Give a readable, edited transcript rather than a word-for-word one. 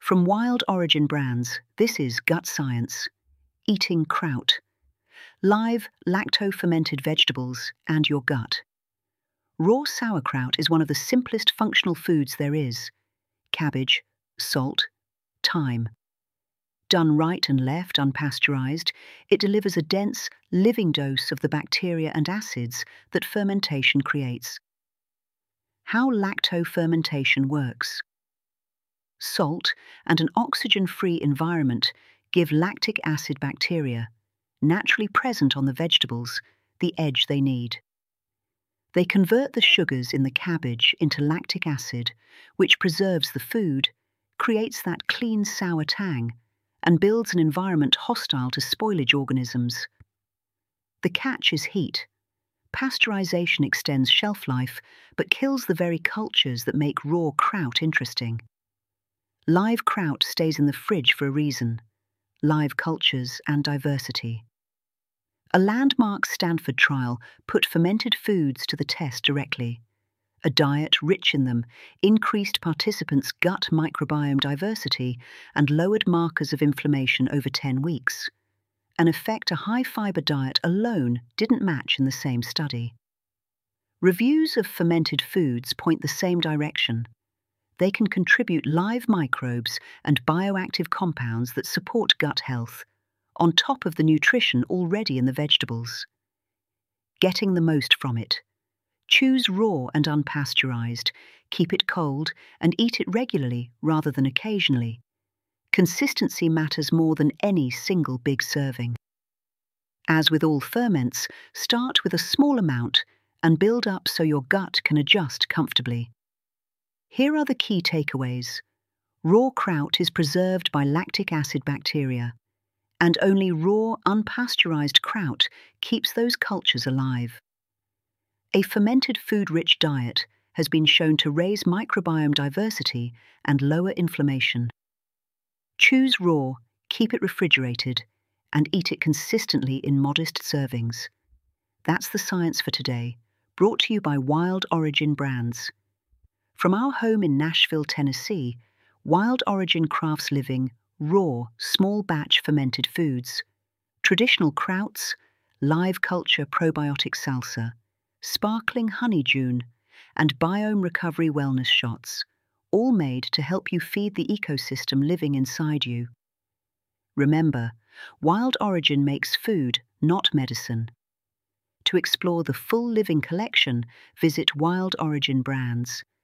From Wild Origin Brands, this is Gut Science. Eating kraut. Live, lacto-fermented vegetables and your gut. Raw sauerkraut is one of the simplest functional foods there is. Cabbage, salt, thyme. Done right and left, unpasteurized, it delivers a dense, living dose of the bacteria and acids that fermentation creates. How lacto-fermentation works. Salt and an oxygen-free environment give lactic acid bacteria, naturally present on the vegetables, the edge they need. They convert the sugars in the cabbage into lactic acid, which preserves the food, creates that clean sour tang, and builds an environment hostile to spoilage organisms. The catch is heat. Pasteurization extends shelf life, but kills the very cultures that make raw kraut interesting. Live kraut stays in the fridge for a reason: live cultures and diversity. A landmark Stanford trial put fermented foods to the test directly. A diet rich in them increased participants' gut microbiome diversity and lowered markers of inflammation over 10 weeks, an effect a high-fiber diet alone didn't match in the same study. Reviews of fermented foods point the same direction. They can contribute live microbes and bioactive compounds that support gut health, on top of the nutrition already in the vegetables. Getting the most from it. Choose raw and unpasteurized, keep it cold, and eat it regularly rather than occasionally. Consistency matters more than any single big serving. As with all ferments, start with a small amount and build up so your gut can adjust comfortably. Here are the key takeaways. Raw kraut is preserved by lactic acid bacteria, and only raw, unpasteurized kraut keeps those cultures alive. A fermented food-rich diet has been shown to raise microbiome diversity and lower inflammation. Choose raw, keep it refrigerated, and eat it consistently in modest servings. That's the science for today, brought to you by Wild Origin Brands. From our home in Nashville, Tennessee, Wild Origin crafts living, raw, small-batch fermented foods, traditional krauts, live culture probiotic salsa, sparkling honey June, and biome recovery wellness shots, all made to help you feed the ecosystem living inside you. Remember, Wild Origin makes food, not medicine. To explore the full living collection, visit Wild Origin Brands.